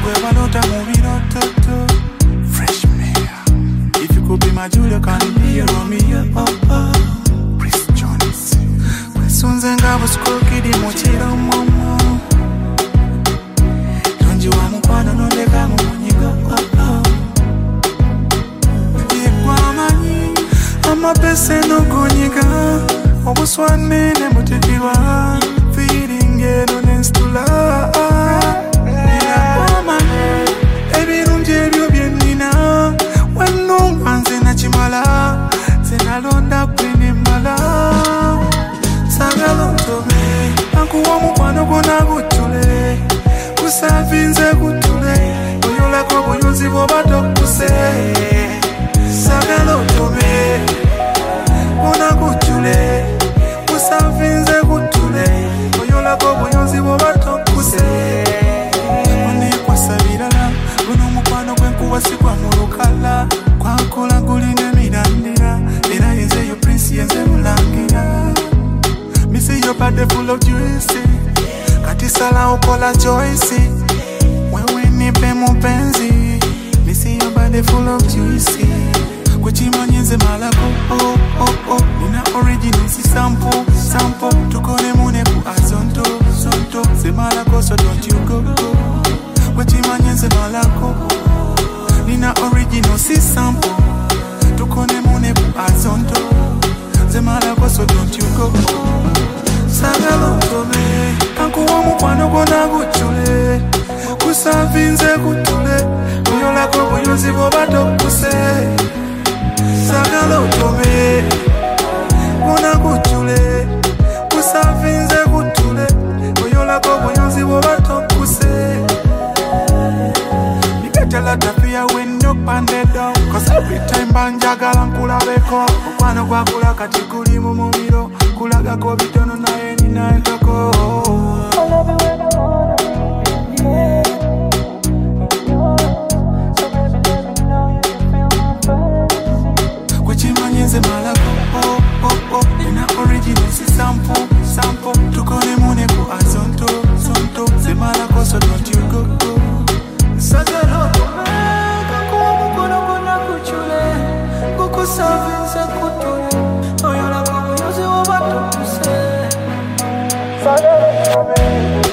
balota mubirototo. Fresh mayor. If you could be my Julia, can you be a Romeo? Chris Jones. Kwesunze ngabo skokidi mochira momo. Tonji wa mukwano nondeka munyigo. Yekwamanyi amapese no kunyiga. Obuswane ne mutitiwa. Feeding it on instula. Yekwamanyi ebirunje byo byenina. Wano manze na chimala. Zenalonda kwene mbala. Sagalo tobe, akuwa mukwano gona gutule. Kusavinze gutule, oyola ko buyuzi bobato kuse. Sagalo tobe, gona gutule. Kusavinze gutule, oyola ko buyuzi bobato kuse. One kwa sabirala, gono mukwano gwenkuwa sikwa mulukala. Kwa kola guline mirandira, era yenze yo prince yenze mulangira. Me see your body full of juicy. Katisala ukola choice. When we nipe mupenzi. Me see your body full of juicy. Kuchima nyenze malako. Oh, oh, oh. Nina original si sample. Sample. Tukone mune ku azonto. Zonto. Se malako so don't you go. Kuchima nyenze malako. Nina original si sample. Tukone mune ku azonto. Se malako so don't you go. Sagalo tobe, kankuwa mukwano gona gutule. Kusavinze gutule, uyola ko buyuzi bobato kuse. Sagalo tobe, gona gutule. Kusavinze gutule, uyola ko buyuzi bobato kuse. You get a lot of fear when you panded down. Cause every time banjagala nkula beko. Mukwano gwa kula kati kuli mu mumiro. Kulaga ko bitono naye nina entoko. I love you when I wanna be yeah. So baby let me know you can feel my fantasy. Kuchima nyenze malako. Oh, oh, oh. Nina original si sample. Sample. Tukone mune ku azonto. Zonto. Se malako so don't you go. Sagalo kakuwa mukono gona kuchule. Kuku savinze kutule. Oyola ko buyuzi wobato kuse. Sagalo